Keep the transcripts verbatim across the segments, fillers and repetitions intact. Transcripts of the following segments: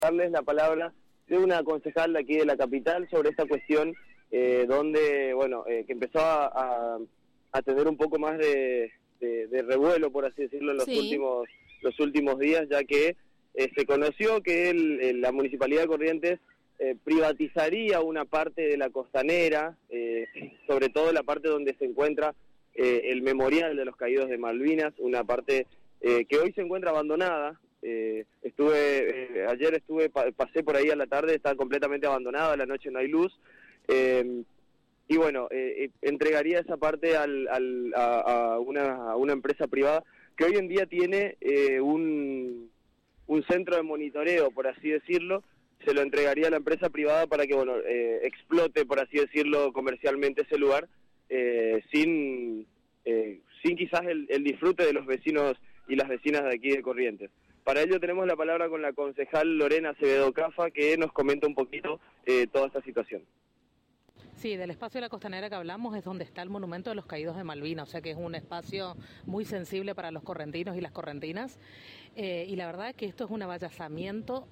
darles la palabra de una concejal de aquí de la capital sobre esta cuestión eh, donde, bueno, eh, que empezó a, a, a tener un poco más de, de, de revuelo, por así decirlo, en los, sí. últimos, los últimos días, ya que eh, se conoció que el, el, la Municipalidad de Corrientes eh, privatizaría una parte de la costanera, eh, sobre todo la parte donde se encuentra eh, el memorial de los caídos de Malvinas, una parte eh, que hoy se encuentra abandonada. Eh, estuve eh, ayer estuve pa pasé por ahí a la tarde, está completamente abandonada, a la noche no hay luz, eh, y bueno, eh, eh, entregaría esa parte al, al, a, a, una, a una empresa privada que hoy en día tiene eh, un, un centro de monitoreo, por así decirlo. Se lo entregaría a la empresa privada para que, bueno, eh, explote, por así decirlo, comercialmente ese lugar, eh, sin, eh, sin quizás el, el disfrute de los vecinos y las vecinas de aquí de Corrientes. Para ello tenemos la palabra con la concejal Lorena Acevedo Cafa, que nos comenta un poquito eh, toda esta situación. Sí, del espacio de la costanera que hablamos es donde está el monumento de los caídos de Malvinas, o sea que es un espacio muy sensible para los correntinos y las correntinas, eh, y la verdad es que esto es un avallazamiento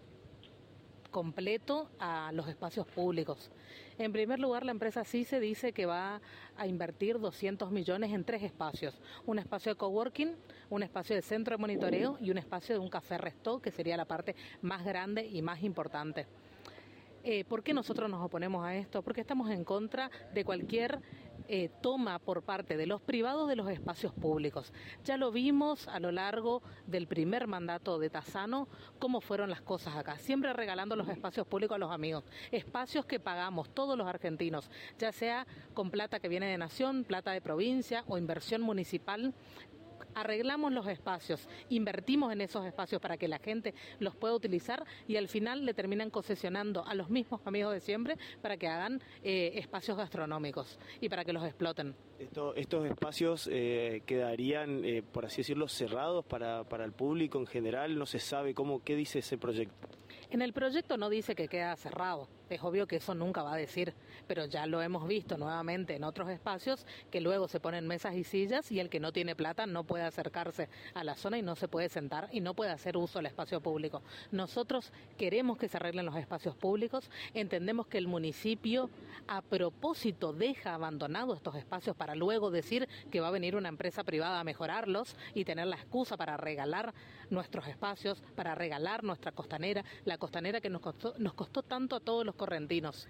completo a los espacios públicos. En primer lugar, la empresa CICE dice que va a invertir doscientos millones en tres espacios: un espacio de coworking, un espacio de centro de monitoreo y un espacio de un café resto, que sería la parte más grande y más importante. Eh, ¿Por qué nosotros nos oponemos a esto? Porque estamos en contra de cualquier eh, toma por parte de los privados de los espacios públicos. Ya lo vimos a lo largo del primer mandato de Tassano, cómo fueron las cosas acá, siempre regalando los espacios públicos a los amigos, espacios que pagamos todos los argentinos, ya sea con plata que viene de nación, plata de provincia o inversión municipal. Arreglamos los espacios, invertimos en esos espacios para que la gente los pueda utilizar y al final le terminan concesionando a los mismos amigos de siempre para que hagan eh, espacios gastronómicos y para que los exploten. Esto, estos espacios eh, quedarían, eh, por así decirlo, cerrados para, para el público en general. No se sabe cómo, qué dice ese proyecto. En el proyecto no dice que queda cerrado, es obvio que eso nunca va a decir, pero ya lo hemos visto nuevamente en otros espacios que luego se ponen mesas y sillas y el que no tiene plata no puede acercarse a la zona y no se puede sentar y no puede hacer uso del espacio público. Nosotros queremos que se arreglen los espacios públicos, entendemos que el municipio a propósito deja abandonados estos espacios para luego decir que va a venir una empresa privada a mejorarlos y tener la excusa para regalar nuestros espacios, para regalar nuestra costanera, la costanera que nos costó, nos costó tanto a todos los correntinos.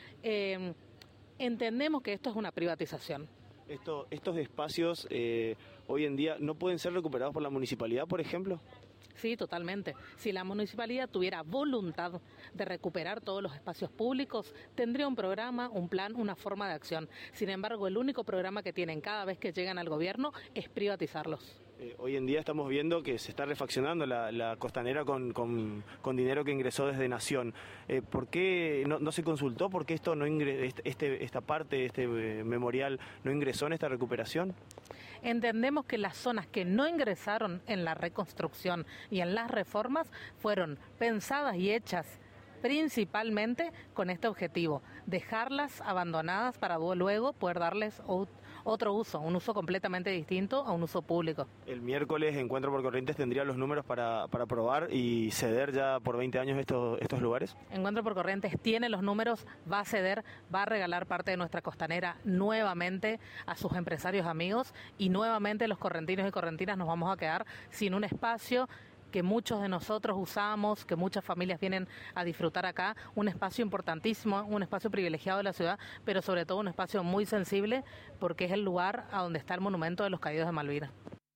Eh, entendemos que esto es una privatización. Esto, estos espacios eh, hoy en día no pueden ser recuperados por la municipalidad, por ejemplo. Sí, totalmente. Si la municipalidad tuviera voluntad de recuperar todos los espacios públicos, tendría un programa, un plan, una forma de acción. Sin embargo, el único programa que tienen cada vez que llegan al gobierno es privatizarlos. Eh, hoy en día estamos viendo que se está refaccionando la, la costanera con, con, con dinero que ingresó desde Nación. Eh, ¿Por qué no, no se consultó? ¿Por qué esto no ingre, este, esta parte, este eh, memorial, no ingresó en esta recuperación? Entendemos que las zonas que no ingresaron en la reconstrucción y en las reformas fueron pensadas y hechas principalmente con este objetivo, dejarlas abandonadas para luego poder darles otro uso, un uso completamente distinto a un uso público. El miércoles Encuentro por Corrientes tendría los números para, para aprobar y ceder ya por veinte años estos, estos lugares. Encuentro por Corrientes tiene los números, va a ceder, va a regalar parte de nuestra costanera nuevamente a sus empresarios amigos y nuevamente los correntinos y correntinas nos vamos a quedar sin un espacio que muchos de nosotros usamos, que muchas familias vienen a disfrutar acá, un espacio importantísimo, un espacio privilegiado de la ciudad, pero sobre todo un espacio muy sensible porque es el lugar a donde está el monumento de los caídos de Malvinas.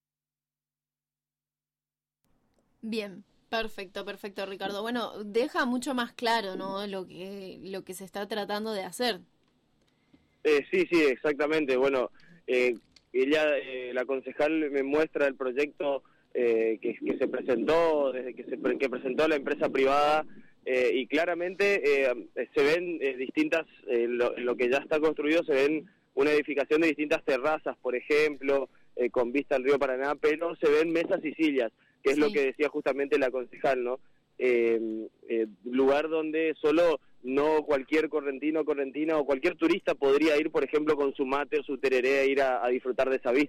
Bien, perfecto, perfecto, Ricardo. Bueno, deja mucho más claro, ¿no?, lo que lo que se está tratando de hacer. Eh, sí, sí, exactamente. Bueno, eh, ella, eh, la concejal me muestra el proyecto Eh, que, que se presentó, desde que se que presentó la empresa privada, eh, y claramente eh, se ven eh, distintas, eh, lo, lo que ya está construido, se ven una edificación de distintas terrazas, por ejemplo, eh, con vista al río Paraná, pero se ven mesas y sillas, que es sí. Lo que decía justamente la concejal, ¿no? Eh, eh, lugar donde solo no cualquier correntino, correntina o cualquier turista podría ir, por ejemplo, con su mate o su tereré a ir a, a disfrutar de esa vista,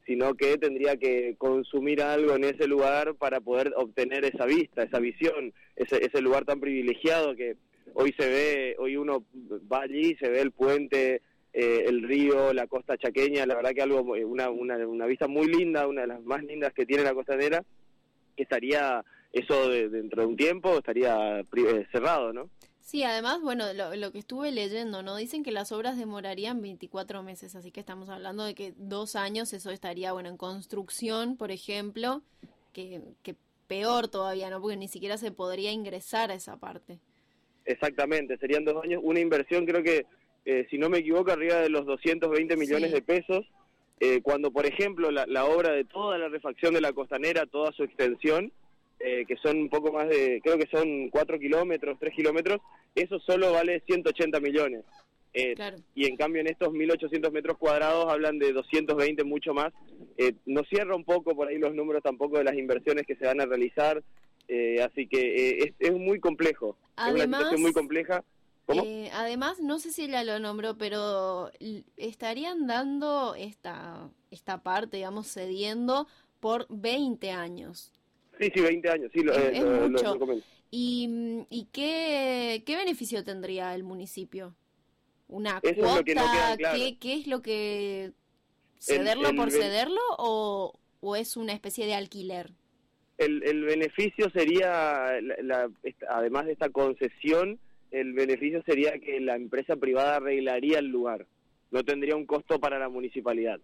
sino que tendría que consumir algo en ese lugar para poder obtener esa vista, esa visión, ese, ese lugar tan privilegiado que hoy se ve, hoy uno va allí y se ve el puente, eh, el río, la costa chaqueña, la verdad que algo una, una, una vista muy linda, una de las más lindas que tiene la costanera, que estaría, eso de, dentro de un tiempo, estaría eh, cerrado, ¿no? Sí, además, bueno, lo, lo que estuve leyendo, ¿no? Dicen que las obras demorarían veinticuatro meses, así que estamos hablando de que dos años eso estaría, bueno, en construcción, por ejemplo, que, que peor todavía, ¿no? Porque ni siquiera se podría ingresar a esa parte. Exactamente, serían dos años, una inversión creo que, eh, si no me equivoco, arriba de los doscientos veinte millones Sí. de pesos, eh, cuando, por ejemplo, la, la obra de toda la refacción de la costanera, toda su extensión, Eh, que son un poco más de, creo que son cuatro kilómetros, tres kilómetros, eso solo vale ciento ochenta millones. Eh, Claro. Y en cambio en estos mil ochocientos metros cuadrados hablan de doscientos veinte, mucho más. Eh, nos cierra un poco por ahí los números tampoco de las inversiones que se van a realizar, eh, así que eh, es, es muy complejo. Además, es una situación muy compleja. ¿Cómo? Eh, además, no sé si ella lo nombró, pero l- estarían dando esta, esta parte, digamos, cediendo por veinte años. Sí, sí, veinte años, sí, lo, Es, eh, es lo, lo- mucho. lo comento. ¿Y, mm, y qué, qué beneficio tendría el municipio? ¿Una Eso es cuota? lo que no queda claro. ¿Qué, qué es lo que... ¿Cederlo el por ben- cederlo o, o es una especie de alquiler? El, el beneficio sería, la, la- esta- además de esta concesión, el beneficio sería que la empresa privada arreglaría el lugar, no tendría un costo para la municipalidad.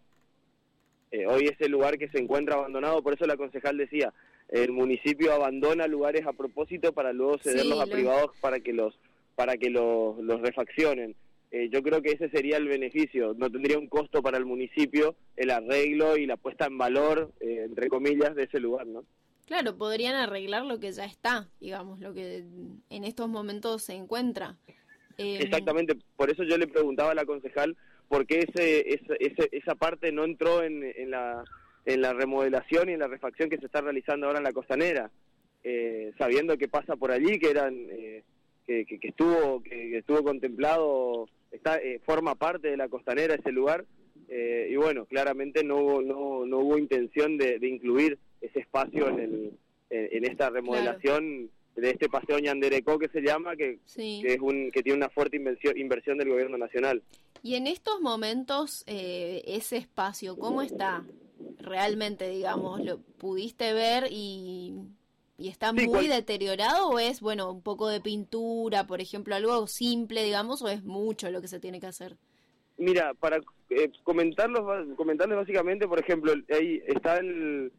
Eh, hoy es el lugar que se encuentra abandonado, por eso la concejal decía, el municipio abandona lugares a propósito para luego cederlos Sí, a lo- privados para que los para que los, los refaccionen. Eh, yo creo que ese sería el beneficio, no tendría un costo para el municipio el arreglo y la puesta en valor, eh, entre comillas, de ese lugar, ¿no? Claro, podrían arreglar lo que ya está, digamos, lo que en estos momentos se encuentra. Eh, Exactamente, por eso yo le preguntaba a la concejal por qué ese, ese, ese- esa parte no entró en, en, la, en la remodelación y en la refacción que se está realizando ahora en la costanera, eh, sabiendo que pasa por allí, que eran eh, que, que, que estuvo que, que estuvo contemplado, está eh, forma parte de la costanera ese lugar, eh, y bueno, claramente no hubo, no, no hubo intención de, de incluir ese espacio en, el, en, en esta remodelación de este paseo Ñanderecó, que se llama, que sí. que es un que tiene una fuerte inversión inversión del gobierno nacional. Y en estos momentos, eh, ese espacio, ¿cómo está realmente, digamos? ¿Lo pudiste ver y, y está Sí, muy cual- deteriorado o es, bueno, un poco de pintura, por ejemplo, algo simple, digamos, o es mucho lo que se tiene que hacer? Mira, para eh, comentarlos, ba- comentarles básicamente, por ejemplo, ahí está el,